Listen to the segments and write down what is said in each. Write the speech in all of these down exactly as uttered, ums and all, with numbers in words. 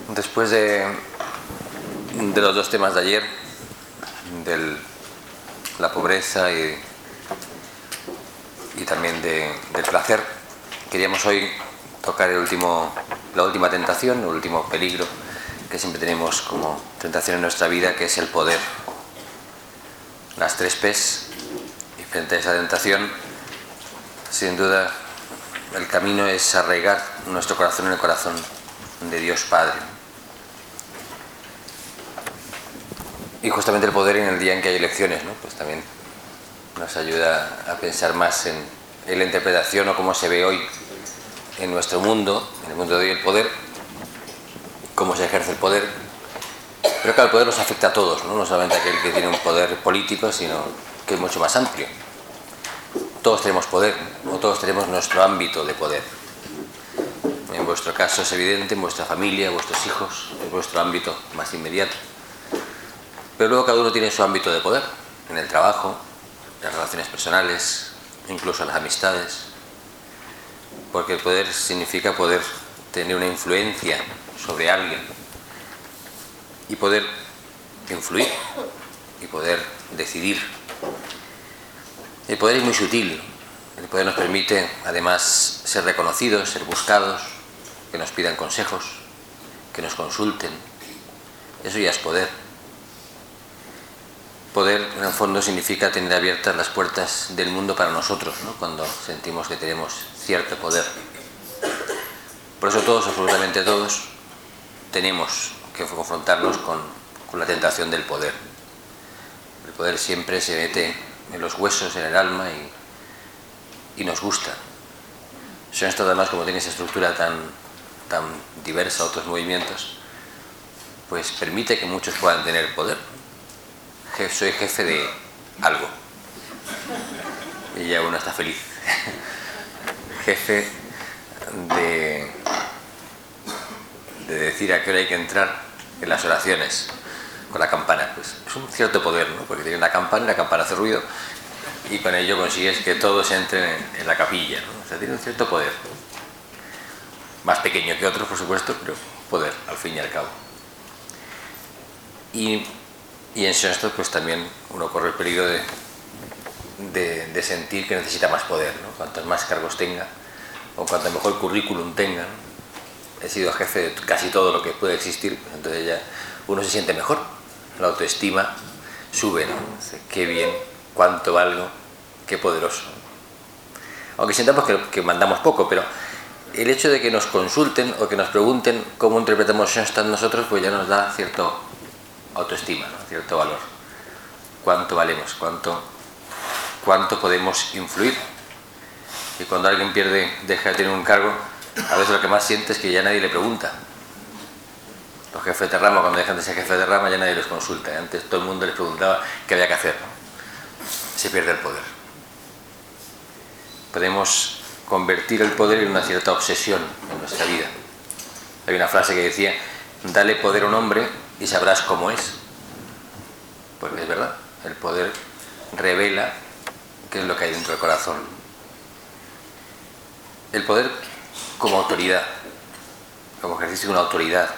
Después de, de los dos temas de ayer, de la pobreza y, y también de, del placer, queríamos hoy tocar el último, la última tentación, el último peligro que siempre tenemos como tentación en nuestra vida, que es el poder. Las tres P's, y frente a esa tentación, sin duda, el camino es arraigar nuestro corazón en el corazón de Dios Padre. Y justamente el poder en el día en que hay elecciones, ¿no? Pues también nos ayuda a pensar más en, en la interpretación o cómo se ve hoy en nuestro mundo, en el mundo de hoy, el poder, cómo se ejerce el poder. Pero claro, el poder nos afecta a todos, ¿no? No solamente a aquel que tiene un poder político, sino que es mucho más amplio. Todos tenemos poder, o todos tenemos nuestro ámbito de poder. En vuestro caso es evidente, en vuestra familia, vuestros hijos, en vuestro ámbito más inmediato. Pero luego cada uno tiene su ámbito de poder, en el trabajo, en las relaciones personales, incluso en las amistades. Porque el poder significa poder tener una influencia sobre alguien y poder influir y poder decidir. El poder es muy sutil. El poder nos permite, además, ser reconocidos, ser buscados, que nos pidan consejos, que nos consulten. Eso ya es poder. Poder, en el fondo, significa tener abiertas las puertas del mundo para nosotros, ¿no? Cuando sentimos que tenemos cierto poder. Por eso todos, absolutamente todos, tenemos que confrontarnos con, con la tentación del poder. El poder siempre se mete en los huesos, en el alma y, y nos gusta. Son esto además, como tiene esa estructura tan, tan diversa a otros movimientos, pues permite que muchos puedan tener poder. Soy jefe de algo y ya uno está feliz. Jefe de, de decir a qué hora hay que entrar en las oraciones con la campana. Pues es un cierto poder, ¿no? Porque tiene una campana y la campana hace ruido y con ello consigues que todos entren en, en la capilla, ¿no? O sea, tiene un cierto poder. Más pequeño que otros, por supuesto, pero poder, al fin y al cabo. Y Y en esto pues también uno corre el peligro de, de, de sentir que necesita más poder, ¿no? Cuantos más cargos tenga, o cuanto mejor currículum tenga, ¿no? He sido jefe de casi todo lo que puede existir, pues entonces ya uno se siente mejor, la autoestima sube, ¿no? Dice, qué bien, cuánto valgo, qué poderoso. Aunque sintamos que, que mandamos poco, pero el hecho de que nos consulten o que nos pregunten cómo interpretamos esto en nosotros, pues ya nos da cierto autoestima, ¿no? Cierto valor. Cuánto valemos, cuánto, cuánto podemos influir. Y cuando alguien pierde, deja de tener un cargo, a veces lo que más siente es que ya nadie le pregunta. Los jefes de rama, cuando dejan de ser jefes de rama, ya nadie les consulta. Antes todo el mundo les preguntaba qué había que hacer, ¿no? Se pierde el poder. Podemos convertir el poder en una cierta obsesión en nuestra vida. Hay una frase que decía: dale poder a un hombre y sabrás cómo es. Porque es verdad, el poder revela qué es lo que hay dentro del corazón. El poder como autoridad, como ejercicio de una autoridad.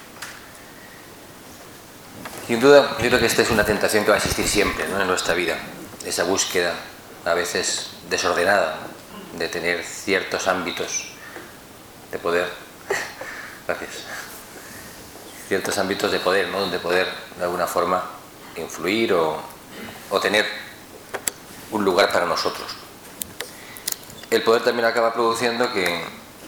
Sin duda, yo creo que esta es una tentación que va a existir siempre, ¿no? En nuestra vida. Esa búsqueda, a veces desordenada, de tener ciertos ámbitos de poder. Gracias. Ciertos ámbitos de poder, ¿no? Donde poder de alguna forma influir o, o tener un lugar para nosotros. El poder también acaba produciendo que...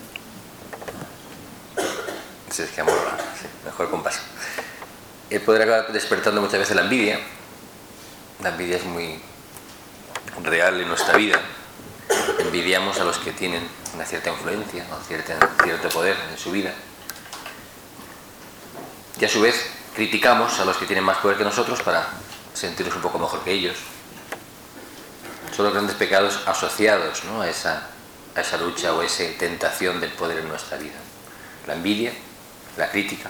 Sí, es que amor, sí, mejor con paso. El poder acaba despertando muchas veces la envidia. La envidia es muy real en nuestra vida. Envidiamos a los que tienen una cierta influencia o cierto, cierto poder en su vida. Y a su vez criticamos a los que tienen más poder que nosotros para sentirnos un poco mejor que ellos. Son los grandes pecados asociados, ¿no? a, esa, a esa lucha o esa tentación del poder en nuestra vida. La envidia, la crítica.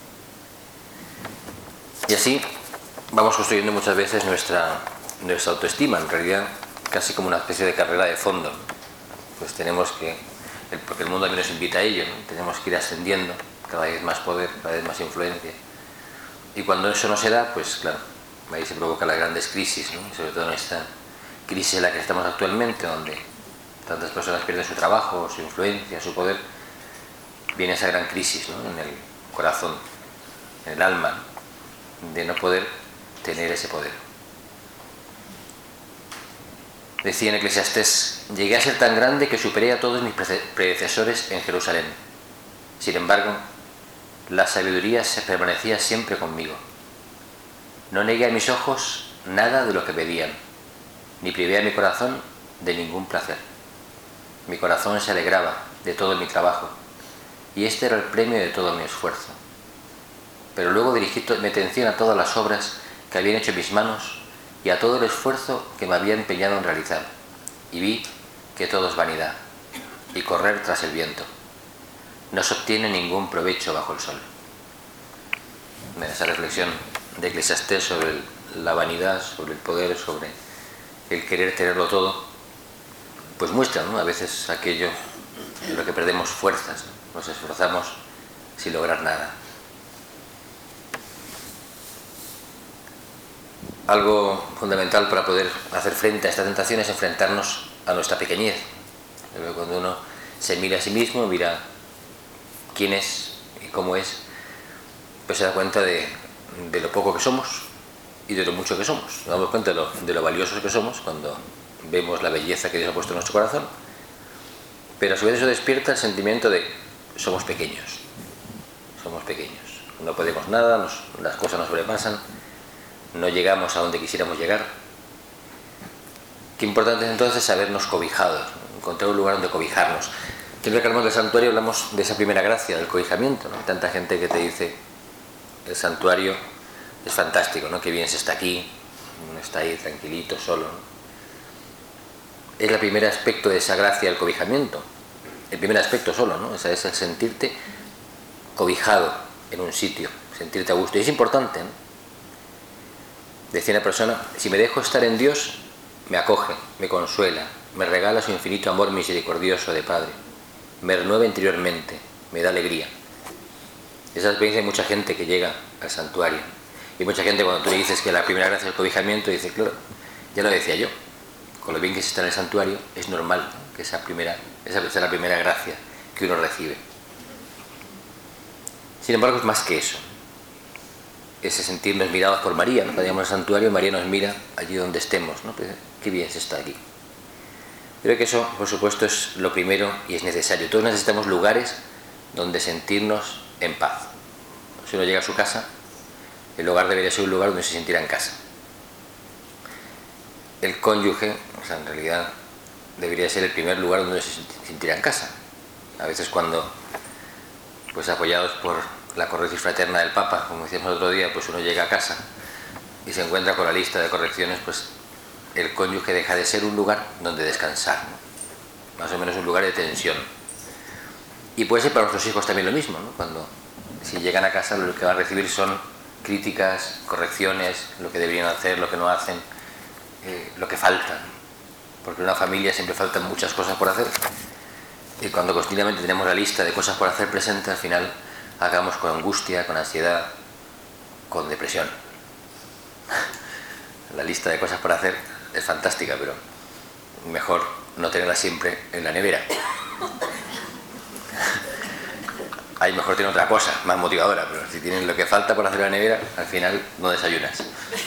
Y así vamos construyendo muchas veces nuestra, nuestra autoestima, en realidad casi como una especie de carrera de fondo. Pues tenemos que, porque el mundo también nos invita a ello, ¿no? Tenemos que ir ascendiendo cada vez más poder, cada vez más influencia. Y cuando eso no se da, pues claro, ahí se provocan las grandes crisis, ¿no? Y sobre todo en esta crisis en la que estamos actualmente, donde tantas personas pierden su trabajo, su influencia, su poder, viene esa gran crisis, ¿no? En el corazón, en el alma, ¿no? De no poder tener ese poder. Decía en Eclesiastés: llegué a ser tan grande que superé a todos mis predecesores en Jerusalén. Sin embargo, la sabiduría se permanecía siempre conmigo. No negué a mis ojos nada de lo que pedían, ni privé a mi corazón de ningún placer. Mi corazón se alegraba de todo mi trabajo, y este era el premio de todo mi esfuerzo. Pero luego dirigí mi atención a todas las obras que habían hecho mis manos y a todo el esfuerzo que me había empeñado en realizar, y vi que todo es vanidad y correr tras el viento. No se obtiene ningún provecho bajo el sol. Esa reflexión de Eclesiastés sobre el, la vanidad, sobre el poder, sobre el querer tenerlo todo, pues muestra, ¿no?, a veces aquello en lo que perdemos fuerzas, ¿no? Nos esforzamos sin lograr nada. Algo fundamental para poder hacer frente a esta tentación es enfrentarnos a nuestra pequeñez. Cuando uno se mira a sí mismo, mira quién es y cómo es, pues se da cuenta de, de lo poco que somos y de lo mucho que somos. Nos damos cuenta de lo, de lo valiosos que somos cuando vemos la belleza que Dios ha puesto en nuestro corazón, pero a su vez eso despierta el sentimiento de somos pequeños, somos pequeños, no podemos nada, nos, las cosas nos sobrepasan, no llegamos a donde quisiéramos llegar. Qué importante es entonces sabernos cobijados, ¿no? Encontrar un lugar donde cobijarnos. Siempre que hablamos del santuario hablamos de esa primera gracia, del cobijamiento, ¿no? Tanta gente que te dice el santuario es fantástico, ¿no? Qué bien se está aquí, uno está ahí tranquilito, solo, ¿no? Es el primer aspecto de esa gracia del cobijamiento, el primer aspecto solo, ¿no? Ese es el sentirte cobijado en un sitio, sentirte a gusto. Y es importante, ¿no? Decía una persona: si me dejo estar en Dios, me acoge, me consuela, me regala su infinito amor misericordioso de Padre, me renueva interiormente, me da alegría. Esa experiencia hay mucha gente que llega al santuario. Y mucha gente, cuando tú le dices que la primera gracia es el cobijamiento, dice: claro, ya lo decía yo, con lo bien que se está en el santuario, es normal, ¿no?, que esa primera, esa sea la primera gracia que uno recibe. Sin embargo, es más que eso. Ese sentirnos mirados por María, ¿no? Cuando llegamos al santuario, María nos mira allí donde estemos, ¿no? Pues, qué bien se está aquí. Creo que eso, por supuesto, es lo primero y es necesario. Todos necesitamos lugares donde sentirnos en paz. Si uno llega a su casa, el hogar debería ser un lugar donde se sintiera en casa. El cónyuge, o sea, en realidad, debería ser el primer lugar donde se sintiera en casa. A veces cuando, pues apoyados por la corrección fraterna del Papa, como decíamos el otro día, pues uno llega a casa y se encuentra con la lista de correcciones, pues el cónyuge deja de ser un lugar donde descansar, ¿no? Más o menos un lugar de tensión. Y puede ser para nuestros hijos también lo mismo, ¿no? Cuando, si llegan a casa, lo que van a recibir son críticas, correcciones, lo que deberían hacer, lo que no hacen, eh, lo que falta. Porque en una familia siempre faltan muchas cosas por hacer. Y cuando continuamente tenemos la lista de cosas por hacer presente, al final acabamos con angustia, con ansiedad, con depresión. La lista de cosas por hacer es fantástica, pero mejor no tenerla siempre en la nevera. Ahí mejor tener otra cosa, más motivadora, pero si tienes lo que falta por hacer en la nevera, al final no desayunas.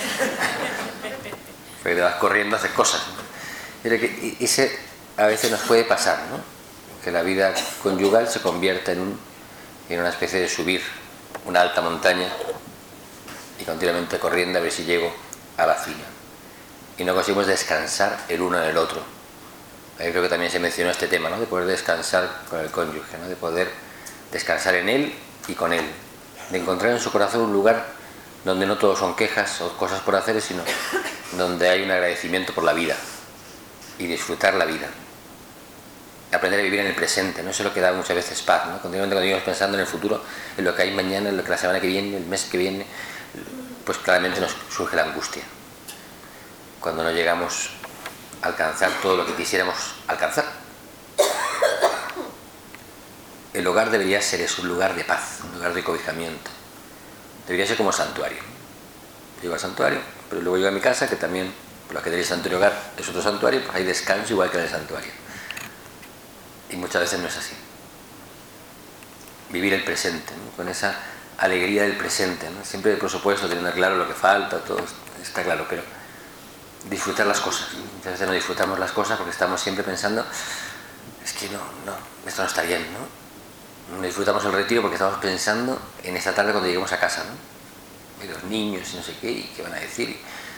Porque te vas corriendo a hacer cosas. Pero que ese a veces nos puede pasar, ¿no? Que la vida conyugal se convierta en, un, en una especie de subir una alta montaña y continuamente corriendo a ver si llego a la cima. Y no conseguimos descansar el uno en el otro. Ahí creo que también se mencionó este tema, ¿no? De poder descansar con el cónyuge, ¿no? De poder descansar en él y con él. De encontrar en su corazón un lugar donde no todo son quejas o cosas por hacer, sino donde hay un agradecimiento por la vida y disfrutar la vida. Aprender a vivir en el presente, ¿no? Eso es lo que da muchas veces paz, ¿no? Continuamente cuando vivimos pensando en el futuro, en lo que hay mañana, en lo que la semana que viene, el mes que viene, pues claramente nos surge la angustia. Cuando no llegamos a alcanzar todo lo que quisiéramos alcanzar. el hogar debería ser es un lugar de paz, un lugar de cobijamiento. Debería ser como santuario. Llego al santuario, pero luego llego a mi casa, que también, por lo que del santuario hogar es otro santuario, pues hay descanso igual que en el santuario. Y muchas veces no es así. Vivir el presente, ¿no? Con esa alegría del presente, ¿no? Siempre, por supuesto, teniendo claro lo que falta, todo está claro, pero disfrutar las cosas, ¿no? Muchas veces no disfrutamos las cosas porque estamos siempre pensando, es que no, no, esto no está bien, ¿no? No disfrutamos el retiro porque estamos pensando en esta tarde cuando lleguemos a casa, ¿no? Y los niños y no sé qué, y qué van a decir,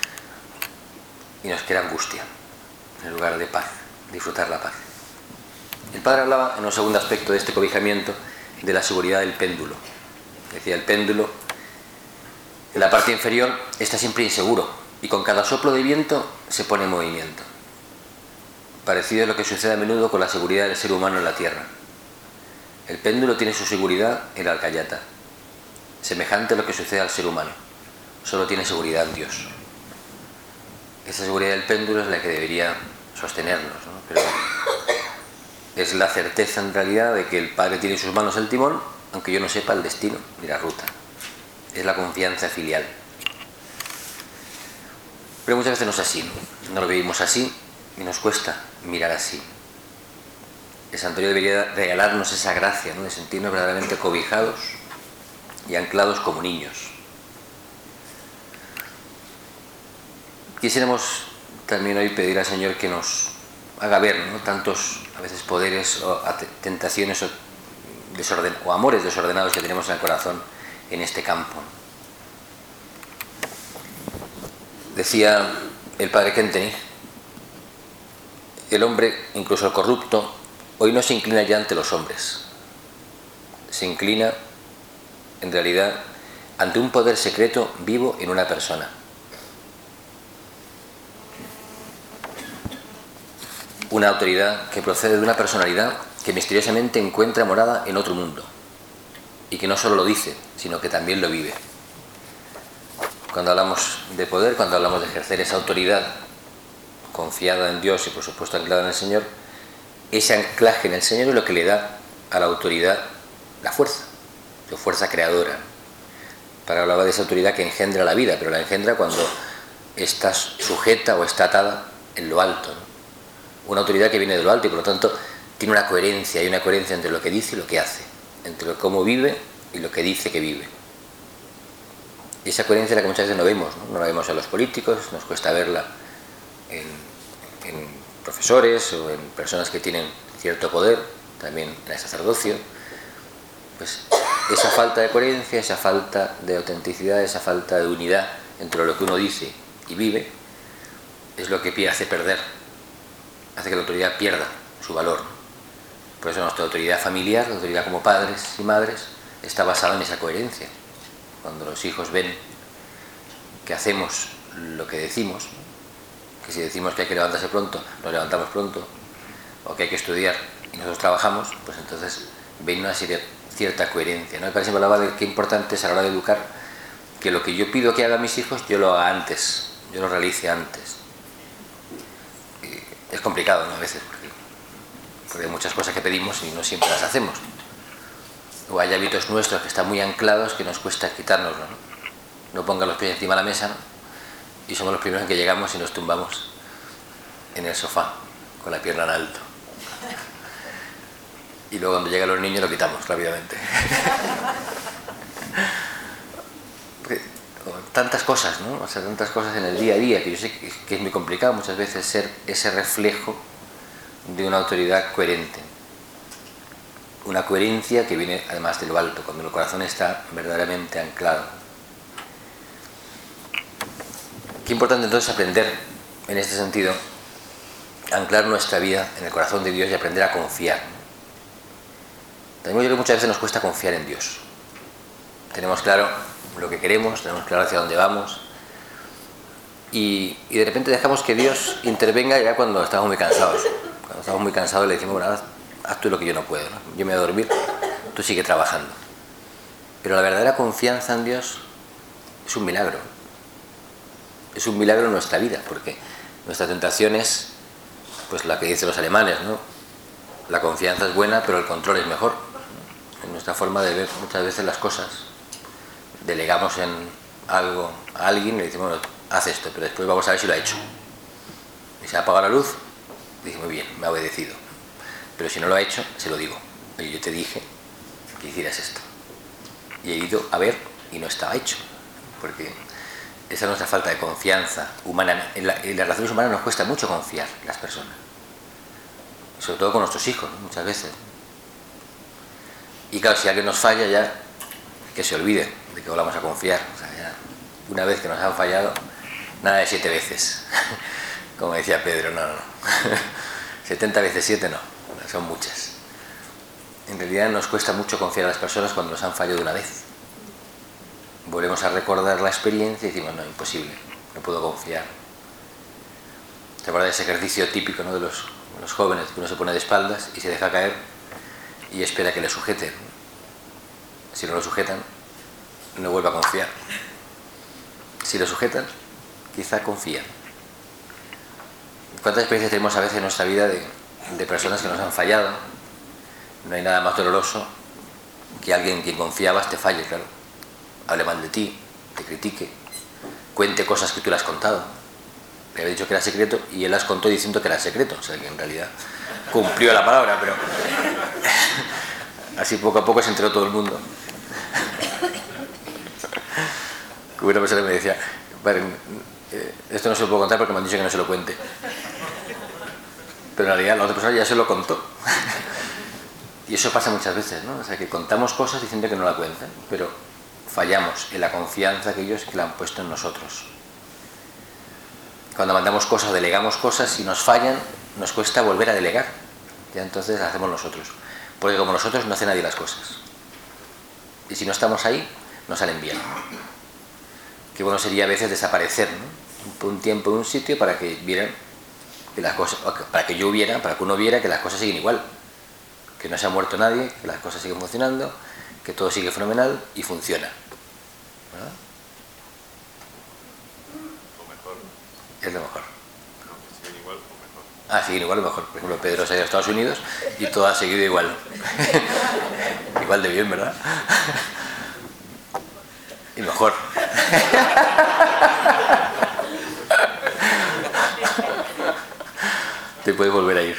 y nos queda angustia, en lugar de paz, disfrutar la paz. El padre hablaba en un segundo aspecto de este cobijamiento de la seguridad del péndulo. Decía, el péndulo en la parte inferior está siempre inseguro y con cada soplo de viento se pone en movimiento. Parecido a lo que sucede a menudo con la seguridad del ser humano en la tierra. El péndulo tiene su seguridad en la alcayata, semejante a lo que sucede al ser humano. Solo tiene seguridad en Dios. Esa seguridad del péndulo es la que debería sostenernos, ¿no? Pero es la certeza en realidad de que el Padre tiene en sus manos el timón, aunque yo no sepa el destino ni la ruta. Es la confianza filial. Pero muchas veces no es así, ¿no? No lo vivimos así y nos cuesta mirar así. El santuario debería regalarnos esa gracia, ¿no? De sentirnos verdaderamente cobijados y anclados como niños. Quisiéramos también hoy pedir al Señor que nos haga ver, ¿no? Tantos a veces poderes o tentaciones o, desorden, o amores desordenados que tenemos en el corazón en este campo. Decía el padre Kentenich, el hombre, incluso el corrupto, hoy no se inclina ya ante los hombres, se inclina en realidad ante un poder secreto vivo en una persona. Una autoridad que procede de una personalidad que misteriosamente encuentra morada en otro mundo y que no solo lo dice, sino que también lo vive. Cuando hablamos de poder, cuando hablamos de ejercer esa autoridad confiada en Dios y por supuesto anclada en el Señor, ese anclaje en el Señor es lo que le da a la autoridad la fuerza, la fuerza creadora. Para hablar de esa autoridad que engendra la vida, pero la engendra cuando está sujeta o está atada en lo alto, ¿no? Una autoridad que viene de lo alto y por lo tanto tiene una coherencia, hay una coherencia entre lo que dice y lo que hace, entre lo, cómo vive y lo que dice que vive. Y esa coherencia es la que muchas veces no vemos, ¿no? No la vemos en los políticos, nos cuesta verla en, en profesores o en personas que tienen cierto poder, también en el sacerdocio. Pues esa falta de coherencia, esa falta de autenticidad, esa falta de unidad entre lo que uno dice y vive, es lo que hace perder, hace que la autoridad pierda su valor. Por eso nuestra autoridad familiar, la autoridad como padres y madres, está basada en esa coherencia. Cuando los hijos ven que hacemos lo que decimos, que si decimos que hay que levantarse pronto, nos levantamos pronto, o que hay que estudiar y nosotros trabajamos, pues entonces ven una cierta coherencia, ¿no? Me parece que hablaba de qué importante es a la hora de educar que lo que yo pido que haga mis hijos, yo lo haga antes, yo lo realice antes. Y es complicado, ¿no? A veces, porque, porque hay muchas cosas que pedimos y no siempre las hacemos. O hay hábitos nuestros que están muy anclados que nos cuesta quitárnoslo, ¿no? No pongan los pies encima de la mesa, ¿no? Y somos los primeros en que llegamos y nos tumbamos en el sofá con la pierna en alto. Y luego cuando llegan los niños lo quitamos rápidamente. Tantas cosas, ¿no? O sea, tantas cosas en el día a día que yo sé que es muy complicado muchas veces ser ese reflejo de una autoridad coherente. Una coherencia que viene además de lo alto, cuando el corazón está verdaderamente anclado. Qué importante entonces aprender, en este sentido, anclar nuestra vida en el corazón de Dios y aprender a confiar. También yo creo que muchas veces nos cuesta confiar en Dios. Tenemos claro lo que queremos, tenemos claro hacia dónde vamos y, y de repente dejamos que Dios intervenga ya cuando estamos muy cansados. Cuando estamos muy cansados le decimos, bueno, haz, haz tú lo que yo no puedo, ¿no? Yo me voy a dormir, tú sigue trabajando. Pero la verdadera confianza en Dios es un milagro. Es un milagro en nuestra vida, porque nuestra tentación es pues la que dicen los alemanes, ¿no? La confianza es buena, pero el control es mejor. en nuestra forma de ver muchas veces las cosas. Delegamos en algo a alguien y le decimos, bueno, haz esto, pero después vamos a ver si lo ha hecho. Y se ha apagado la luz, dice, muy bien, me ha obedecido. Pero si no lo ha hecho, se lo digo. Oye, yo te dije que hicieras esto. Y he ido a ver y no estaba hecho. Porque esa es nuestra falta de confianza humana. En, la, en las relaciones humanas nos cuesta mucho confiar en las personas. Sobre todo con nuestros hijos, ¿no? Muchas veces. Y claro, si alguien nos falla ya, que se olvide de que volvamos a confiar. O sea, ya, una vez que nos han fallado, nada de siete veces. Como decía Pedro, no, no, no. setenta veces siete no, son muchas. En realidad nos cuesta mucho confiar a las personas cuando nos han fallado de una vez. Volvemos a recordar la experiencia y decimos, no, imposible, no puedo confiar. ¿Te acuerdas de ese ejercicio típico, ¿no?, de los, los jóvenes, que uno se pone de espaldas y se deja caer y espera que le sujeten? Si no lo sujetan, no vuelve a confiar. Si lo sujetan, quizá confían. ¿Cuántas experiencias tenemos a veces en nuestra vida de, de personas que nos han fallado? No hay nada más doloroso que alguien en quien confiabas te falle, claro. Hable mal de ti, te critique, cuente cosas que tú le has contado. Le había dicho que era secreto y él las contó diciendo que era secreto. O sea, que en realidad cumplió la palabra, pero así poco a poco se enteró todo el mundo. Una persona me decía, vale, esto no se lo puedo contar porque me han dicho que no se lo cuente. Pero en realidad la otra persona ya se lo contó. Y eso pasa muchas veces, ¿no? O sea, que contamos cosas diciendo que no la cuentan, pero fallamos en la confianza que ellos que la han puesto en nosotros. Cuando mandamos cosas, delegamos cosas, si nos fallan, nos cuesta volver a delegar. Ya entonces las hacemos nosotros. Porque como nosotros no hace nadie las cosas. Y si no estamos ahí, no salen bien. Qué bueno sería a veces desaparecer, ¿no?, por un tiempo en un sitio para que vieran que las cosas, para que yo viera, para que uno viera que las cosas siguen igual, que no se ha muerto nadie, que las cosas siguen funcionando, que todo sigue fenomenal y funciona. ¿Verdad? O mejor. Es lo mejor. No, que siguen igual o mejor. Ah, siguen igual o mejor. Por ejemplo, Pedro se ha ido a Estados Unidos y todo ha seguido igual. Igual de bien, ¿verdad? Y mejor. Te puedes volver a ir.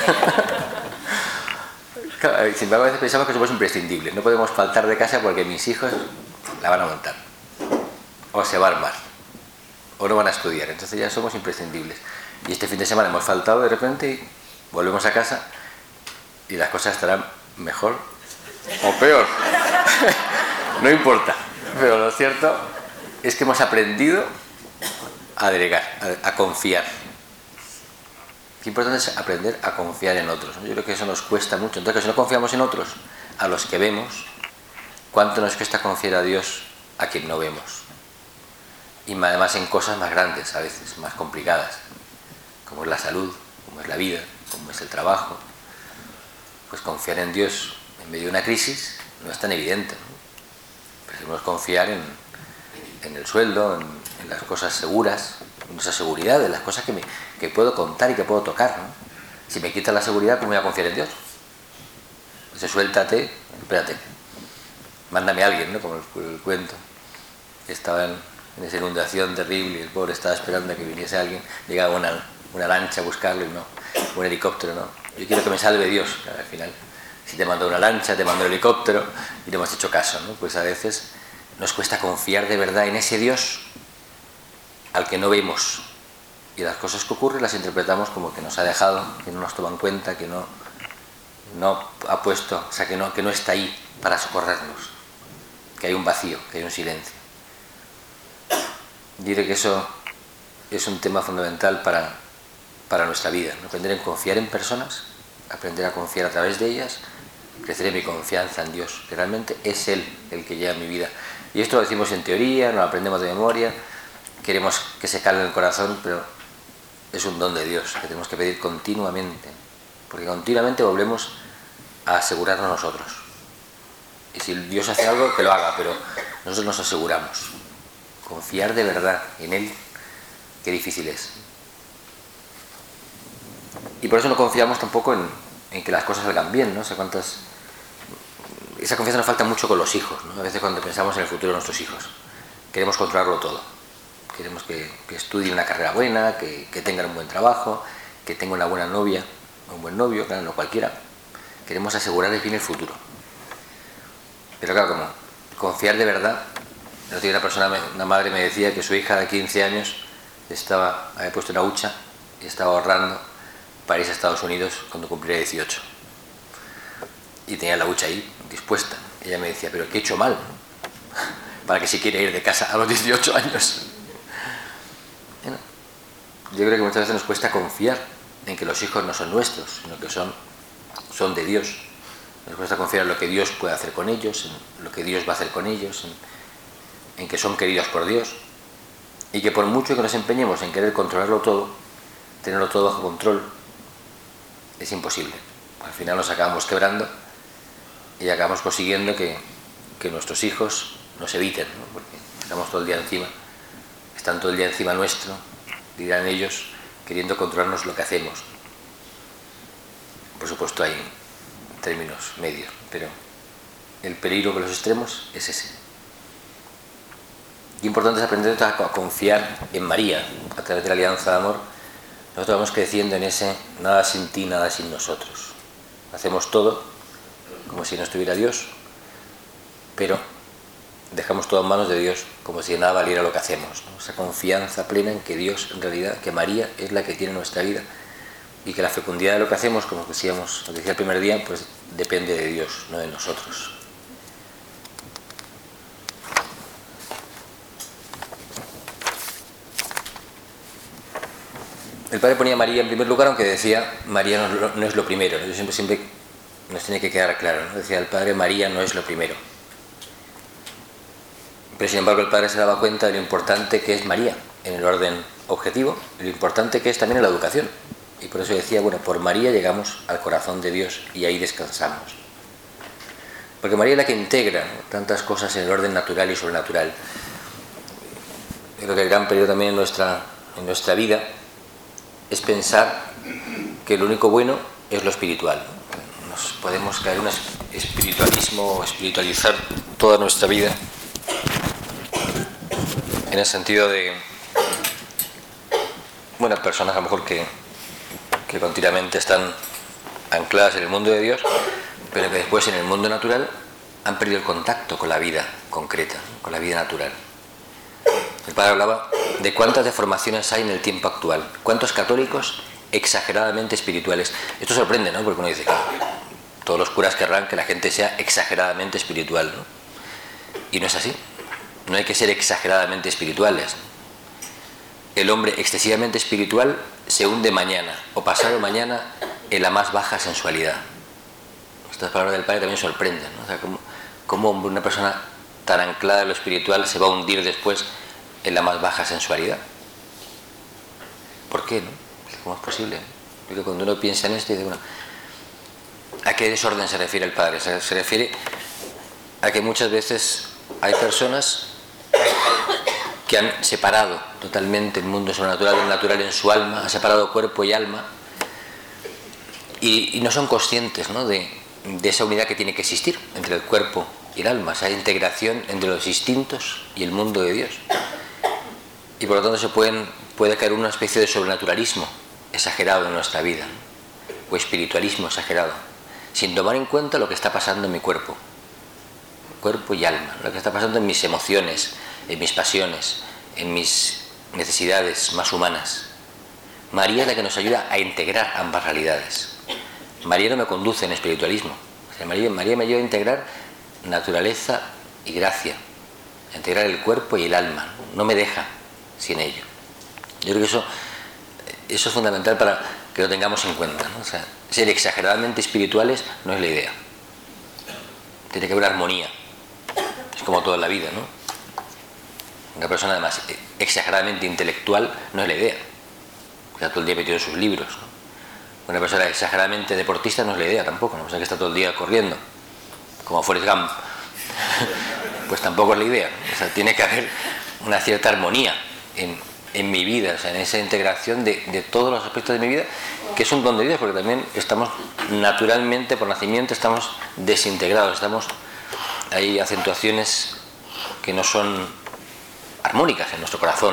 Claro, sin embargo, a veces pensamos que somos imprescindibles. No podemos faltar de casa porque mis hijos la van a montar. O se va a armar. O no van a estudiar. Entonces ya somos imprescindibles. Y este fin de semana hemos faltado de repente y volvemos a casa y las cosas estarán mejor o peor. No importa. Pero lo cierto es que hemos aprendido a delegar, a, a confiar. Qué importante es aprender a confiar en otros, ¿no? Yo creo que eso nos cuesta mucho. Entonces, si no confiamos en otros, a los que vemos, ¿cuánto nos cuesta confiar a Dios a quien no vemos? Y además en cosas más grandes, a veces, más complicadas, como es la salud, como es la vida, como es el trabajo. Pues confiar en Dios en medio de una crisis no es tan evidente, ¿no? Preferimos confiar en, en el sueldo, en, en las cosas seguras, en nuestra seguridad, en las cosas que, me, que puedo contar y que puedo tocar, ¿no? Si me quitas la seguridad, ¿cómo voy a confiar en Dios? Dice, suéltate, espérate, mándame a alguien, ¿no? Como el, el cuento. Estaba en, en esa inundación terrible y el pobre estaba esperando a que viniese alguien, llegaba una, una lancha a buscarlo y no, un helicóptero, ¿no? Yo quiero que me salve Dios, claro, al final. Si te mando una lancha, te mando un helicóptero y le hemos hecho caso, ¿no? Pues a veces nos cuesta confiar de verdad en ese Dios al que no vemos. Y las cosas que ocurren las interpretamos como que nos ha dejado, que no nos toma en cuenta, que no, no ha puesto, o sea, que no, que no está ahí para socorrernos. Que hay un vacío, que hay un silencio. Diré que eso es un tema fundamental para, para nuestra vida, ¿no? Aprender a confiar en personas, aprender a confiar a través de ellas, crecer en mi confianza en Dios, que realmente es Él el que lleva mi vida. Y esto lo decimos en teoría, no lo aprendemos de memoria, queremos que se cale en el corazón, pero es un don de Dios que tenemos que pedir continuamente, porque continuamente volvemos a asegurarnos nosotros. Y si Dios hace algo, que lo haga, pero nosotros nos aseguramos. Confiar de verdad en Él, qué difícil es. Y por eso no confiamos tampoco en, en que las cosas salgan bien, ¿no? O sea, cuántas... esa confianza nos falta mucho con los hijos, ¿no? A veces cuando pensamos en el futuro de nuestros hijos, queremos controlarlo todo. Queremos que, que estudien una carrera buena, que, que tengan un buen trabajo, que tengan una buena novia, un buen novio, claro, no cualquiera. Queremos asegurarles bien el futuro. Pero claro, como confiar de verdad. El otro día una persona, una madre me decía que su hija de quince años estaba, había puesto una hucha y estaba ahorrando para irse a Estados Unidos cuando cumpliera dieciocho. Y tenía la hucha ahí dispuesta. Ella me decía, pero ¿qué he hecho mal? Para que se quiera ir de casa a los dieciocho años. Bueno, yo creo que muchas veces nos cuesta confiar en que los hijos no son nuestros, sino que son, son de Dios. Nos cuesta confiar en lo que Dios puede hacer con ellos, en lo que Dios va a hacer con ellos, en, en que son queridos por Dios. Y que por mucho que nos empeñemos en querer controlarlo todo, tenerlo todo bajo control, es imposible. Al final nos acabamos quebrando y acabamos consiguiendo que, que nuestros hijos nos eviten, ¿no? Porque estamos todo el día encima, están todo el día encima nuestro, dirán ellos, queriendo controlarnos lo que hacemos. Por supuesto hay términos medios, pero el peligro con los extremos es ese. Y importante es aprender a confiar en María a través de la alianza de amor. Nosotros vamos creciendo en ese nada sin ti, nada sin nosotros. Hacemos todo como si no estuviera Dios, pero dejamos todo en manos de Dios como si de nada valiera lo que hacemos, ¿no? Esa confianza plena en que Dios, en realidad, que María es la que tiene nuestra vida y que la fecundidad de lo que hacemos, como decíamos, lo decía el primer día, pues depende de Dios, no de nosotros. El Padre ponía a María en primer lugar, aunque decía, María no, no es lo primero, ¿no? Yo siempre, siempre nos tiene que quedar claro, ¿no? Decía el Padre, María no es lo primero. Pero sin embargo el Padre se daba cuenta de lo importante que es María en el orden objetivo, y lo importante que es también en la educación. Y por eso decía, bueno, por María llegamos al corazón de Dios y ahí descansamos. Porque María es la que integra, ¿no?, tantas cosas en el orden natural y sobrenatural. Yo creo que el gran peligro también en nuestra, en nuestra vida es pensar que lo único bueno es lo espiritual. Nos podemos caer en un espiritualismo, espiritualizar toda nuestra vida, en el sentido de, bueno, personas a lo mejor que, que continuamente están ancladas en el mundo de Dios, pero que después en el mundo natural han perdido el contacto con la vida concreta, con la vida natural. El Padre hablaba de cuántas deformaciones hay en el tiempo actual, cuántos católicos exageradamente espirituales. Esto sorprende, ¿no? Porque uno dice, claro, todos los curas querrán que la gente sea exageradamente espiritual, ¿no? Y no es así. No hay que ser exageradamente espirituales. El hombre excesivamente espiritual se hunde mañana o pasado mañana en la más baja sensualidad. Estas palabras del Padre también sorprenden, ¿no? O sea, cómo, cómo una persona tan anclada en lo espiritual se va a hundir después en la más baja sensualidad. ¿Por qué, no? ¿Cómo es posible? Porque cuando uno piensa en esto dice, bueno, ¿a qué desorden se refiere el Padre? Se, se refiere a que muchas veces hay personas que han separado totalmente el mundo sobrenatural y el natural en su alma, han separado cuerpo y alma, y, y no son conscientes, ¿no?, de, de esa unidad que tiene que existir entre el cuerpo y el alma, esa integración entre los instintos y el mundo de Dios. Y por lo tanto se pueden, puede caer una especie de sobrenaturalismo exagerado en nuestra vida, o espiritualismo exagerado, sin tomar en cuenta lo que está pasando en mi cuerpo, cuerpo y alma, lo que está pasando en mis emociones, en mis pasiones, en mis necesidades más humanas. María es la que nos ayuda a integrar ambas realidades. María no me conduce en espiritualismo. O sea, María, María me ayuda a integrar naturaleza y gracia, a integrar el cuerpo y el alma. No me deja sin ello. Yo creo que eso, eso es fundamental para que lo tengamos en cuenta, ¿no? O sea, ser exageradamente espirituales no es la idea. Tiene que haber armonía. Es como toda la vida, ¿no? Una persona además exageradamente intelectual no es la idea. Está todo el día metido en sus libros, ¿no? Una persona exageradamente deportista no es la idea tampoco. Una persona que está todo el día corriendo, como Forrest Gump, pues tampoco es la idea. O sea, tiene que haber una cierta armonía en, en mi vida, o sea, en esa integración de, de todos los aspectos de mi vida, que es un don de Dios, porque también estamos naturalmente, por nacimiento, estamos desintegrados, estamos hay acentuaciones que no son armónicas en nuestro corazón.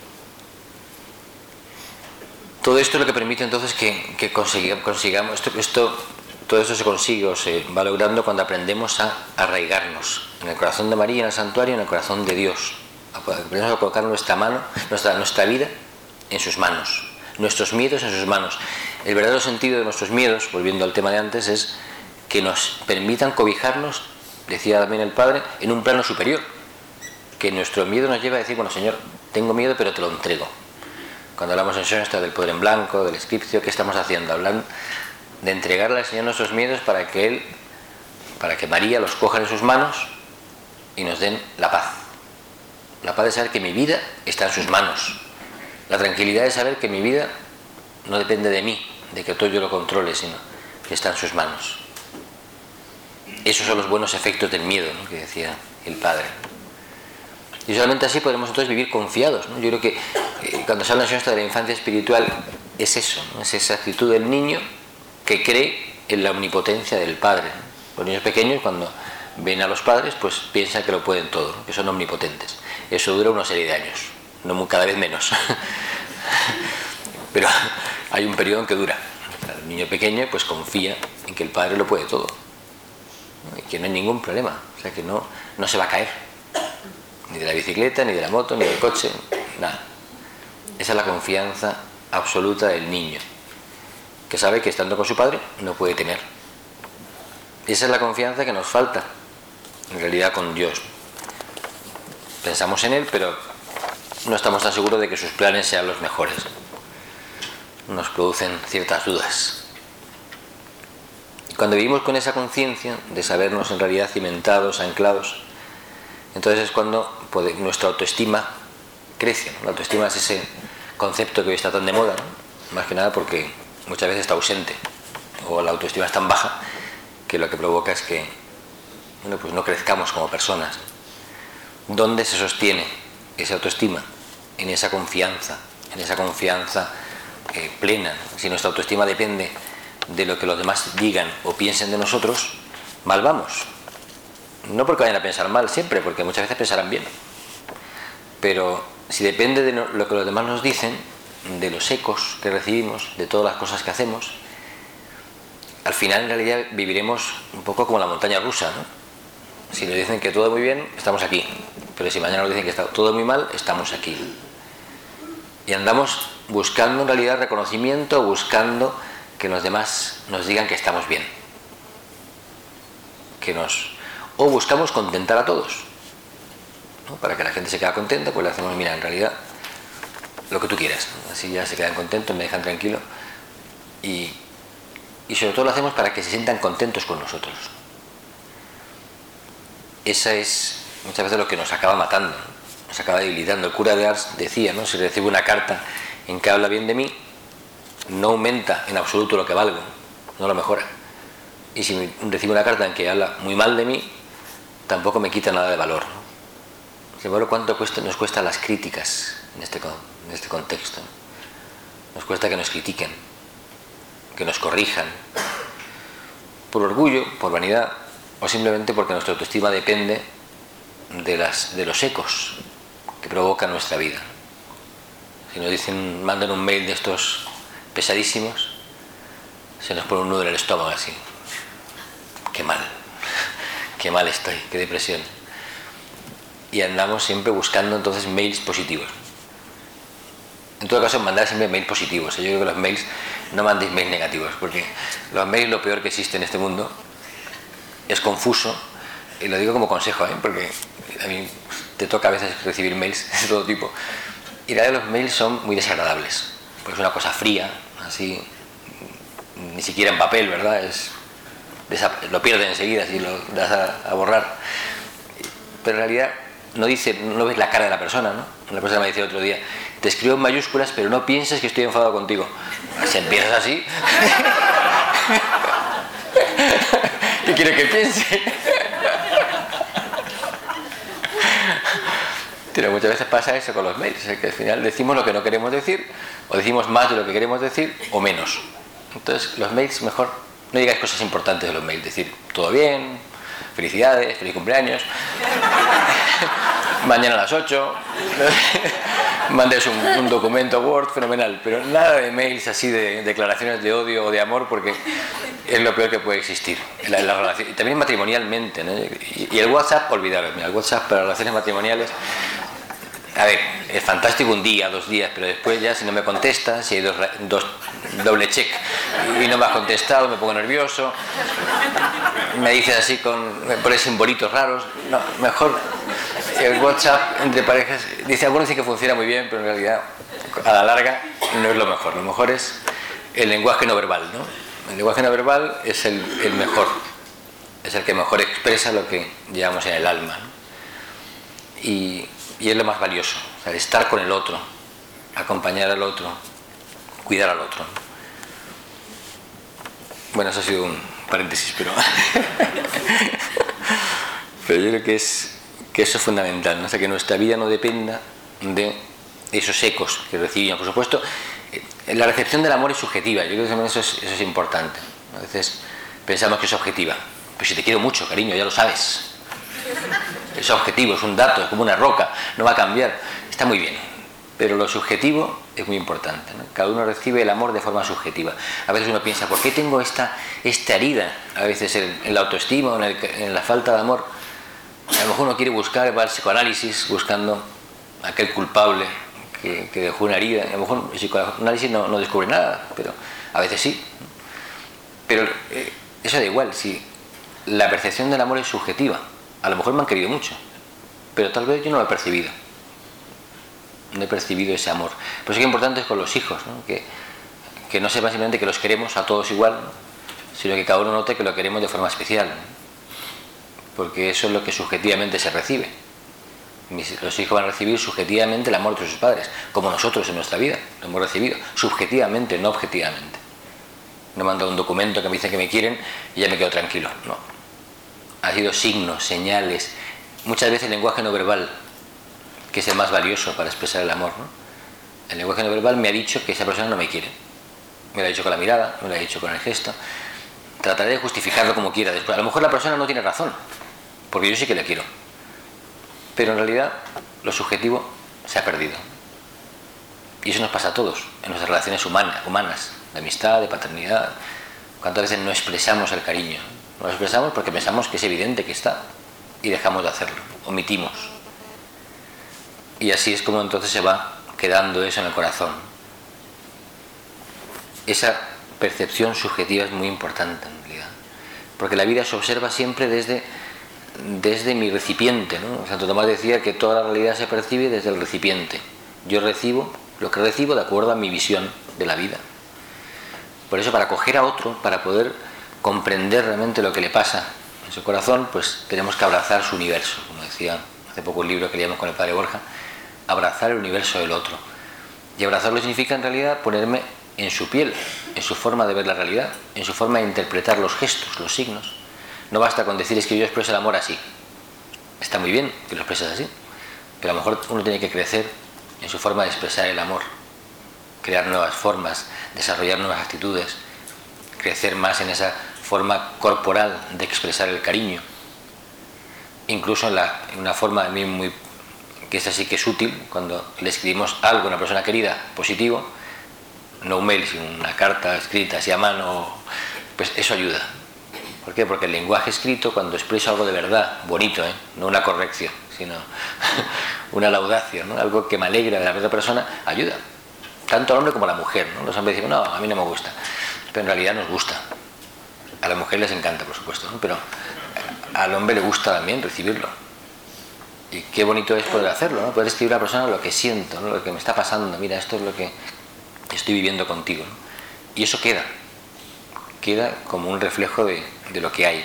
Todo esto es lo que permite entonces que, que consigamos, consigamos esto, esto, todo esto se consigue o se va logrando cuando aprendemos a arraigarnos en el corazón de María, en el santuario, en el corazón de Dios. Aprendemos a colocar nuestra mano, nuestra, nuestra vida en sus manos, nuestros miedos en sus manos. El verdadero sentido de nuestros miedos, volviendo al tema de antes, es que nos permitan cobijarnos, decía también el Padre, en un plano superior. Que nuestro miedo nos lleva a decir, bueno, Señor, tengo miedo, pero te lo entrego. Cuando hablamos en Schoenstatt del poder en blanco, del escripcio, ¿qué estamos haciendo? Hablando de entregarle al Señor nuestros miedos para que Él, para que María los coja en sus manos y nos den la paz. La paz de saber que mi vida está en sus manos. La tranquilidad de saber que mi vida no depende de mí, de que todo yo lo controle, sino que está en sus manos. Esos son los buenos efectos del miedo, ¿no?, que decía el Padre. Y solamente así podremos nosotros vivir confiados, ¿no? Yo creo que eh, cuando se habla en esto de la infancia espiritual es eso, ¿no? Es esa actitud del niño que cree en la omnipotencia del Padre, ¿no? Los niños pequeños cuando ven a los padres pues piensan que lo pueden todo, ¿no?, que son omnipotentes. Eso dura una serie de años, no cada vez menos. Pero hay un periodo en que dura. El niño pequeño pues confía en que el Padre lo puede todo, ¿no?, y que no hay ningún problema, o sea que no, no se va a caer. Ni de la bicicleta, ni de la moto, ni del coche, nada. Esa es la confianza absoluta del niño, que sabe que estando con su padre no puede temer. Esa es la confianza que nos falta, en realidad, con Dios. Pensamos en Él, pero no estamos tan seguros de que sus planes sean los mejores. Nos producen ciertas dudas. Cuando vivimos con esa conciencia de sabernos en realidad cimentados, anclados, entonces es cuando puede, nuestra autoestima crece, ¿no? La autoestima es ese concepto que hoy está tan de moda, ¿no?, más que nada porque muchas veces está ausente, o la autoestima es tan baja que lo que provoca es que, bueno, pues no crezcamos como personas. ¿Dónde se sostiene esa autoestima? En esa confianza, en esa confianza eh, plena. Si nuestra autoestima depende de lo que los demás digan o piensen de nosotros, mal vamos. No porque vayan a pensar mal siempre, porque muchas veces pensarán bien. Pero si depende de lo que los demás nos dicen, de los ecos que recibimos, de todas las cosas que hacemos, al final en realidad viviremos un poco como la montaña rusa, ¿no? Si nos dicen que todo muy bien, estamos aquí. Pero si mañana nos dicen que está todo muy mal, estamos aquí. Y andamos buscando en realidad reconocimiento, buscando que los demás nos digan que estamos bien. Que nos... O buscamos contentar a todos, ¿no? Para que la gente se quede contenta, pues le hacemos, mira, en realidad, lo que tú quieras, ¿no? Así ya se quedan contentos, me dejan tranquilo. Y, y sobre todo lo hacemos para que se sientan contentos con nosotros. Esa es muchas veces lo que nos acaba matando, ¿no? Nos acaba debilitando. El cura de Ars decía, ¿no?, si recibo una carta en que habla bien de mí, no aumenta en absoluto lo que valgo, no lo mejora. Y si recibo una carta en que habla muy mal de mí, tampoco me quita nada de valor, ¿no? Sin embargo, ¿cuánto cuesta, nos cuesta las críticas en este, en este contexto? Nos cuesta que nos critiquen, que nos corrijan, por orgullo, por vanidad, o simplemente porque nuestra autoestima depende de, las, de los ecos que provoca nuestra vida. Si nos dicen, mandan un mail de estos pesadísimos, se nos pone un nudo en el estómago así. Qué mal, qué mal estoy, qué depresión. Y andamos siempre buscando entonces mails positivos. En todo caso, mandar siempre mails positivos. Yo creo que los mails, no mandéis mails negativos, porque los mails, lo peor que existe en este mundo, es confuso, y lo digo como consejo, ¿eh?, porque a mí te toca a veces recibir mails de todo tipo, y la verdad los mails son muy desagradables, porque es una cosa fría, así, ni siquiera en papel, ¿verdad? Es... lo pierdes enseguida si lo das a, a borrar, pero en realidad no dice, no ves la cara de la persona, ¿no? Una persona me decía el otro día, te escribo en mayúsculas pero no pienses que estoy enfadado contigo. Si empiezas así, ¿qué quiere que piense? Pero muchas veces pasa eso con los mails, que al final decimos lo que no queremos decir, o decimos más de lo que queremos decir o menos. Entonces los mails, mejor no digáis cosas importantes de los mails, decir todo bien, felicidades, feliz cumpleaños, mañana a las ocho, mandes un, un documento Word, fenomenal, pero nada de mails así de declaraciones de odio o de amor, porque es lo peor que puede existir. La, la relación, y también matrimonialmente, ¿no? Y, y el WhatsApp, olvidaros, el WhatsApp para relaciones matrimoniales, a ver, es fantástico un día, dos días, pero después ya si no me contestas, si hay dos, dos doble check y no me has contestado, me pongo nervioso, me dices así con, me pones simbolitos raros, no, mejor el WhatsApp entre parejas, dice, algunos dicen que funciona muy bien, pero en realidad a la larga no es lo mejor, lo mejor es el lenguaje no verbal, ¿no? El lenguaje no verbal es el, el mejor, es el que mejor expresa lo que llevamos en el alma, ¿no? Y Y es lo más valioso, o sea, estar con el otro, acompañar al otro, cuidar al otro. Bueno, eso ha sido un paréntesis, pero, pero yo creo que, es, que eso es fundamental, ¿no? O sea, que nuestra vida no dependa de esos ecos que recibimos. Por supuesto, la recepción del amor es subjetiva, yo creo que eso es, eso es importante. A veces pensamos que es objetiva, pero si te quiero mucho, cariño, ya lo sabes. Es objetivo, es un dato, es como una roca, no va a cambiar, está muy bien, pero lo subjetivo es muy importante, ¿no? Cada uno recibe el amor de forma subjetiva. A veces uno piensa, ¿por qué tengo esta, esta herida? A veces en, en la autoestima, en, el, en la falta de amor. A lo mejor uno quiere buscar, va al psicoanálisis buscando aquel culpable que, que dejó una herida. A lo mejor el psicoanálisis no, no descubre nada, pero a veces sí. Pero eh, eso da igual, si la percepción del amor es subjetiva. A lo mejor me han querido mucho, pero tal vez yo no lo he percibido. No he percibido ese amor. Por eso que importante es con los hijos, ¿no? Que, que no sepan simplemente que los queremos a todos igual, ¿no? Sino que cada uno note que lo queremos de forma especial, ¿no? Porque eso es lo que subjetivamente se recibe. Los hijos van a recibir subjetivamente el amor de sus padres, como nosotros en nuestra vida lo hemos recibido, subjetivamente, no objetivamente. No me han dado un documento que me dice que me quieren y ya me quedo tranquilo, no. Ha sido signos, señales, muchas veces el lenguaje no verbal, que es el más valioso para expresar el amor, ¿no? El lenguaje no verbal me ha dicho que esa persona no me quiere. Me lo ha dicho con la mirada, me lo ha dicho con el gesto. Trataré de justificarlo como quiera después. A lo mejor la persona no tiene razón, porque yo sí que le quiero. Pero en realidad lo subjetivo se ha perdido. Y eso nos pasa a todos, en nuestras relaciones humanas, humanas de amistad, de paternidad. ¿Cuántas veces no expresamos el cariño? No lo expresamos porque pensamos que es evidente que está y dejamos de hacerlo, omitimos. Y así es como entonces se va quedando eso en el corazón. Esa percepción subjetiva es muy importante en realidad, porque la vida se observa siempre desde, desde mi recipiente, ¿no? Santo Tomás decía que toda la realidad se percibe desde el recipiente. Yo recibo lo que recibo de acuerdo a mi visión de la vida. Por eso, para acoger a otro, para poder comprender realmente lo que le pasa en su corazón, pues tenemos que abrazar su universo, como decía hace poco un libro que leíamos con el padre Borja, abrazar el universo del otro. Y abrazarlo significa en realidad ponerme en su piel, en su forma de ver la realidad, en su forma de interpretar los gestos, los signos. No basta con decir es que yo expreso el amor así. Está muy bien que lo expreses así, pero a lo mejor uno tiene que crecer en su forma de expresar el amor, crear nuevas formas, desarrollar nuevas actitudes, crecer más en esa forma corporal de expresar el cariño, incluso en, la, en una forma a mí muy, que es así que es útil, cuando le escribimos algo a una persona querida, positivo, no un mail, sino una carta escrita así a mano, pues eso ayuda. ¿Por qué? Porque el lenguaje escrito, cuando expreso algo de verdad, bonito, ¿eh? No una corrección, sino una laudación, ¿no? Algo que me alegra de la otra persona, ayuda. Tanto al hombre como a la mujer, ¿no? Los hombres dicen, no, a mí no me gusta, pero en realidad nos gusta. A la mujer les encanta, por supuesto, ¿no? Pero al hombre le gusta también recibirlo. Y qué bonito es poder hacerlo, ¿no? Poder escribir a la persona lo que siento, ¿no? Lo que me está pasando, mira, esto es lo que estoy viviendo contigo, ¿no? Y eso queda, queda como un reflejo de, de lo que hay,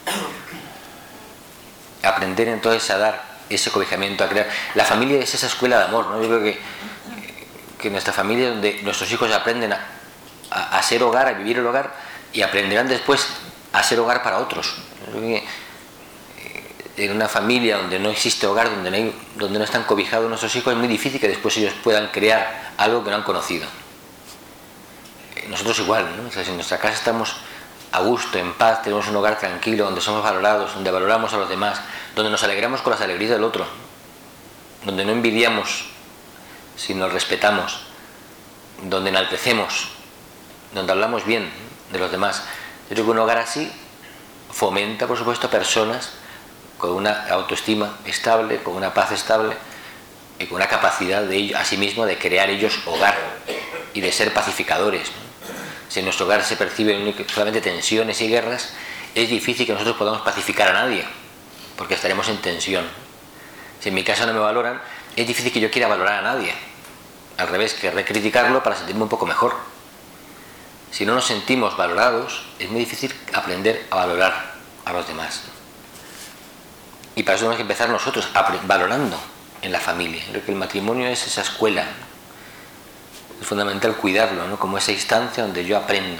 ¿no? Aprender entonces a dar ese cobijamiento, a crear. La familia es esa escuela de amor, ¿no? Yo creo que, que nuestra familia es donde nuestros hijos aprenden a, a, a ser hogar, a vivir el hogar, y aprenderán después a ser hogar para otros. Yo creo que en una familia donde no existe hogar, donde no, hay, donde no están cobijados nuestros hijos, es muy difícil que después ellos puedan crear algo que no han conocido. Nosotros igual, ¿no? O sea, si en nuestra casa estamos a gusto, en paz, tenemos un hogar tranquilo, donde somos valorados, donde valoramos a los demás, donde nos alegramos con las alegrías del otro, donde no envidiamos, sino respetamos, donde enaltecemos, donde hablamos bien de los demás. Yo creo que un hogar así fomenta, por supuesto, a personas con una autoestima estable, con una paz estable y con una capacidad de ellos, a sí mismo, de crear ellos hogar y de ser pacificadores, ¿no? Si en nuestro hogar se perciben solamente tensiones y guerras, es difícil que nosotros podamos pacificar a nadie, porque estaremos en tensión. Si en mi casa no me valoran, es difícil que yo quiera valorar a nadie. Al revés, querré criticarlo para sentirme un poco mejor. Si no nos sentimos valorados, es muy difícil aprender a valorar a los demás. Y para eso tenemos que empezar nosotros valorando en la familia. Creo que el matrimonio es esa escuela. Es fundamental cuidarlo, ¿no? Como esa instancia donde yo aprendo.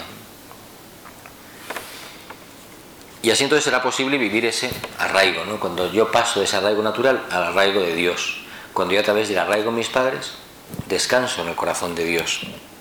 Y así entonces será posible vivir ese arraigo, ¿no? Cuando yo paso de ese arraigo natural al arraigo de Dios. Cuando yo a través del arraigo de mis padres descanso en el corazón de Dios.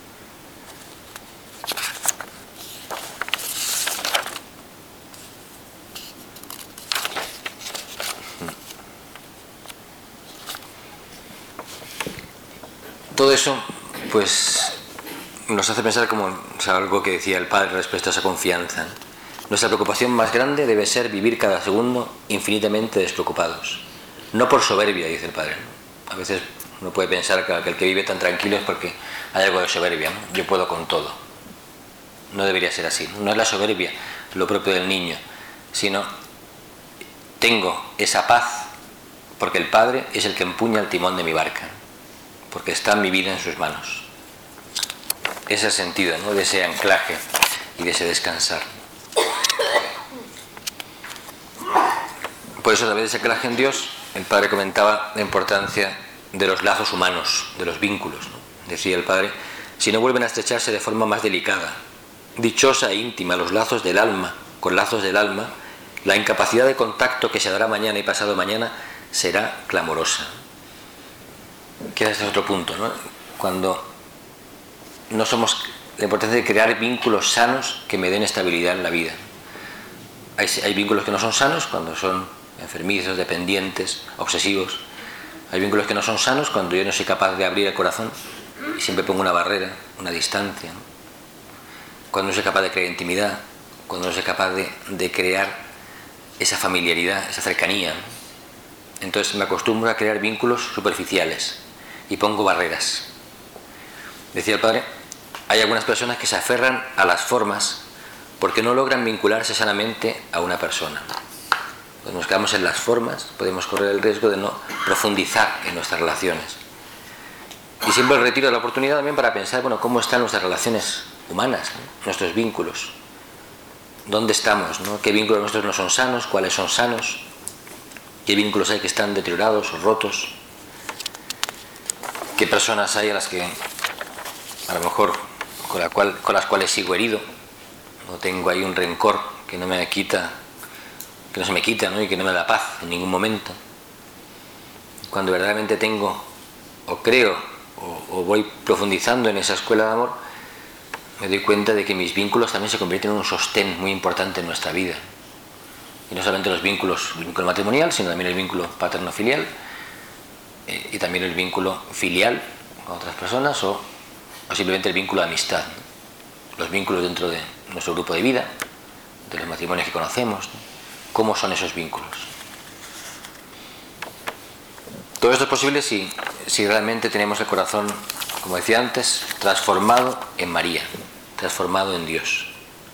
Todo eso pues nos hace pensar como, o sea, algo que decía el padre respecto a esa confianza. Nuestra preocupación más grande debe ser vivir cada segundo infinitamente despreocupados. No por soberbia, dice el padre, ¿no? A veces uno puede pensar que el que vive tan tranquilo es porque hay algo de soberbia, ¿no? Yo puedo con todo. No debería ser así, ¿no? No es la soberbia lo propio del niño, sino tengo esa paz porque el Padre es el que empuña el timón de mi barca, porque está mi vida en sus manos. Ese es el sentido, ¿no? De ese anclaje y de ese descansar. Por eso, a través de ese anclaje en Dios, el Padre comentaba la importancia de los lazos humanos, de los vínculos, ¿no? Decía el Padre, si no vuelven a estrecharse de forma más delicada, dichosa e íntima, los lazos del alma, con lazos del alma, la incapacidad de contacto que se dará mañana y pasado mañana será clamorosa. Que este es otro punto, ¿no? Cuando no somos, la importancia de crear vínculos sanos que me den estabilidad en la vida. Hay, hay vínculos que no son sanos cuando son enfermizos, dependientes, obsesivos. Hay vínculos que no son sanos cuando yo no soy capaz de abrir el corazón y siempre pongo una barrera, una distancia, ¿no? Cuando no soy capaz de crear intimidad, cuando no soy capaz de, de crear esa familiaridad, esa cercanía, ¿no? Entonces me acostumbro a crear vínculos superficiales y pongo barreras. Decía el Padre, hay algunas personas que se aferran a las formas porque no logran vincularse sanamente a una persona. Pues nos quedamos en las formas, podemos correr el riesgo de no profundizar en nuestras relaciones. Y siempre retiro la oportunidad también para pensar, bueno, cómo están nuestras relaciones humanas, ¿no? Nuestros vínculos. ¿Dónde estamos, ¿no? ¿Qué vínculos nuestros no son sanos? ¿Cuáles son sanos? ¿Qué vínculos hay que están deteriorados o rotos? ¿Qué personas hay a las que a lo mejor con, la cual, con las cuales sigo herido? ¿No tengo ahí un rencor que no me quita, que no se me quita, ¿no? Y que no me da paz en ningún momento? Cuando verdaderamente tengo o creo o, o voy profundizando en esa escuela de amor, me doy cuenta de que mis vínculos también se convierten en un sostén muy importante en nuestra vida. Y no solamente los vínculos, el vínculo matrimonial, sino también el vínculo paterno-filial eh, y también el vínculo filial con otras personas o, o simplemente el vínculo de amistad, ¿no? Los vínculos dentro de nuestro grupo de vida, de los matrimonios que conocemos, ¿no? ¿Cómo son esos vínculos? Todo esto es posible si, si realmente tenemos el corazón, como decía antes, transformado en María, transformado en Dios.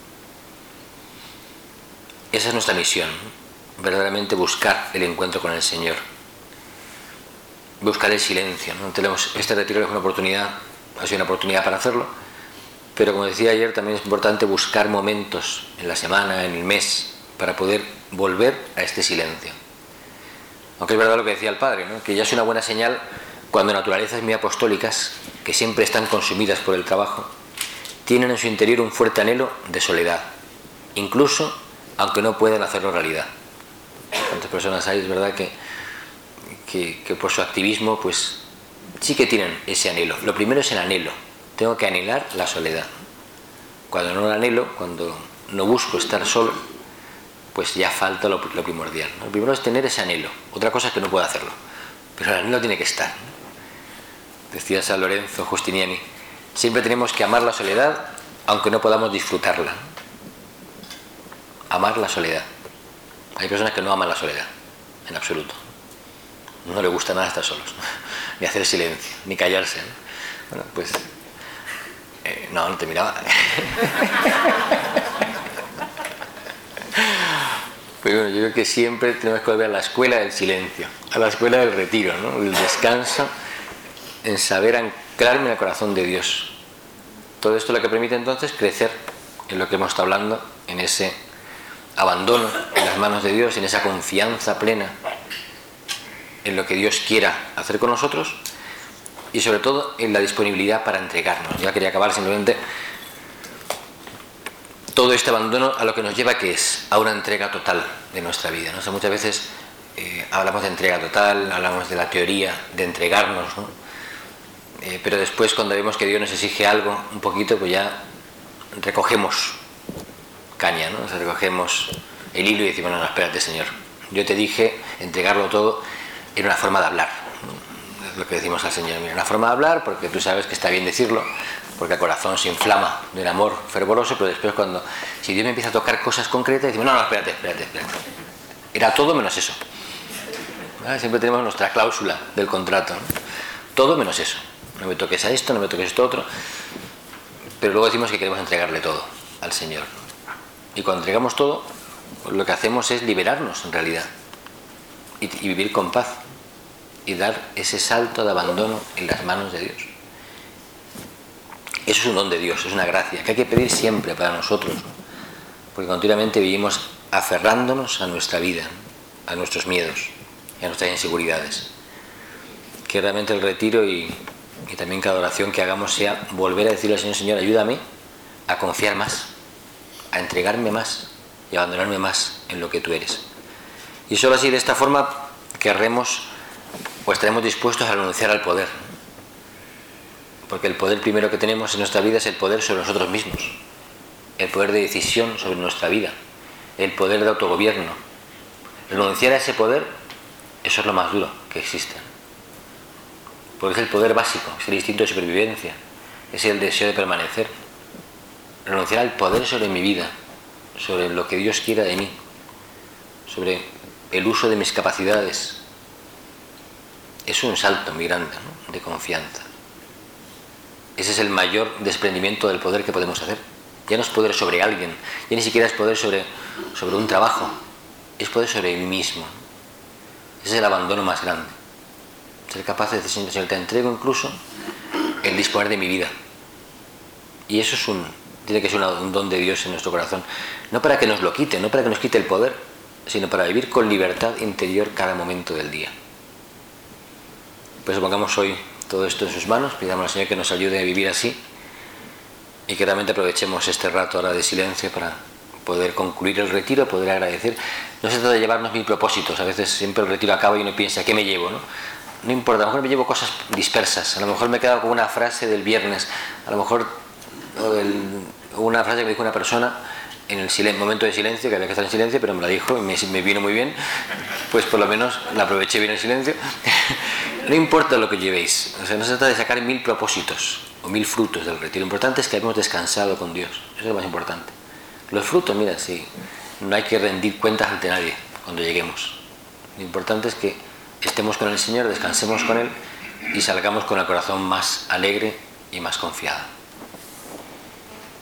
Esa es nuestra misión, ¿no? Verdaderamente buscar el encuentro con el Señor, buscar el silencio, ¿no? Tenemos, este retiro es una oportunidad, ha sido una oportunidad para hacerlo, pero como decía ayer, también es importante buscar momentos en la semana, en el mes, para poder volver a este silencio. Aunque es verdad lo que decía el Padre, ¿no? Que ya es una buena señal cuando naturalezas muy apostólicas, que siempre están consumidas por el trabajo, tienen en su interior un fuerte anhelo de soledad, incluso aunque no puedan hacerlo realidad. ¿Cuántas personas hay? Es verdad que, que, que por su activismo pues sí que tienen ese anhelo. Lo primero es el anhelo. Tengo que anhelar la soledad. Cuando no la anhelo, cuando no busco estar solo, pues ya falta lo, lo primordial, ¿no? Lo primero es tener ese anhelo, otra cosa es que no puedo hacerlo, pero el anhelo tiene que estar, ¿no? Decía San Lorenzo Justiniani, siempre tenemos que amar la soledad aunque no podamos disfrutarla, ¿no? Amar la soledad. Hay personas que no aman la soledad, en absoluto. No le gusta nada estar solos, ¿no? Ni hacer silencio, ni callarse, ¿no? Bueno, pues... Eh, no, no te miraba. Pero bueno, yo creo que siempre tenemos que volver a la escuela del silencio, a la escuela del retiro, ¿no? El descanso, en saber anclarme en el corazón de Dios. Todo esto es lo que permite entonces crecer en lo que hemos estado hablando, en ese abandono en las manos de Dios, en esa confianza plena en lo que Dios quiera hacer con nosotros y sobre todo en la disponibilidad para entregarnos. Ya quería acabar simplemente todo este abandono a lo que nos lleva, que es a una entrega total de nuestra vida, ¿no? O sea, muchas veces eh, hablamos de entrega total, hablamos de la teoría de entregarnos, ¿no? Eh, pero después, cuando vemos que Dios nos exige algo un poquito, pues ya recogemos caña, ¿no? O sea, recogemos el hilo y decimos, no, no, espérate, Señor, yo te dije entregarlo todo en una forma de hablar, ¿no? Es lo que decimos al Señor, mira, una forma de hablar, porque tú sabes que está bien decirlo, porque el corazón se inflama de un amor fervoroso, pero después cuando, si Dios me empieza a tocar cosas concretas, decimos, no, no, espérate, espérate, espérate. Era todo menos eso. ¿Vale? Siempre tenemos nuestra cláusula del contrato, ¿no? Todo menos eso. No me toques a esto, no me toques a esto otro. Pero luego decimos que queremos entregarle todo al Señor. Y cuando entregamos todo, pues lo que hacemos es liberarnos en realidad. Y, y vivir con paz. Y dar ese salto de abandono en las manos de Dios. Eso es un don de Dios, es una gracia que hay que pedir siempre para nosotros, ¿no? Porque continuamente vivimos aferrándonos a nuestra vida, ¿no? A nuestros miedos y a nuestras inseguridades. Que realmente el retiro y, y también cada oración que hagamos sea volver a decirle al Señor, Señor, ayúdame a confiar más, a entregarme más y a abandonarme más en lo que tú eres. Y solo así, de esta forma, querremos o estaremos dispuestos a renunciar al poder. Porque el poder primero que tenemos en nuestra vida es el poder sobre nosotros mismos, el poder de decisión sobre nuestra vida, el poder de autogobierno. Renunciar a ese poder, eso es lo más duro que existe. Porque es el poder básico, es el instinto de supervivencia, es el deseo de permanecer. Renunciar al poder sobre mi vida, sobre lo que Dios quiera de mí, sobre el uso de mis capacidades, es un salto muy grande, ¿no? De confianza. Ese es el mayor desprendimiento del poder que podemos hacer. Ya no es poder sobre alguien, ya ni siquiera es poder sobre, sobre un trabajo, es poder sobre mí mismo. Ese es el abandono más grande. Ser capaz de decir, Señor, te entrego incluso el disponer de mi vida. Y eso es un, tiene que ser un don de Dios en nuestro corazón. No para que nos lo quite, no para que nos quite el poder, sino para vivir con libertad interior cada momento del día. Pues pongamos hoy todo esto en sus manos, pidamos al Señor que nos ayude a vivir así y que realmente aprovechemos este rato ahora de silencio para poder concluir el retiro, poder agradecer. No se trata de llevarnos mil propósitos, a veces siempre el retiro acaba y uno piensa, ¿qué me llevo? No, no importa, a lo mejor me llevo cosas dispersas, a lo mejor me he quedado con una frase del viernes, a lo mejor el, una frase que me dijo una persona en el silen- momento de silencio, que había que estar en silencio, pero me la dijo y me, me vino muy bien, pues por lo menos la aproveché bien el silencio. No importa lo que llevéis, o sea, no se trata de sacar mil propósitos o mil frutos del retiro, lo importante es que hayamos descansado con Dios, eso es lo más importante. Los frutos, mira, sí, no hay que rendir cuentas ante nadie cuando lleguemos. Lo importante es que estemos con el Señor, descansemos con Él y salgamos con el corazón más alegre y más confiado.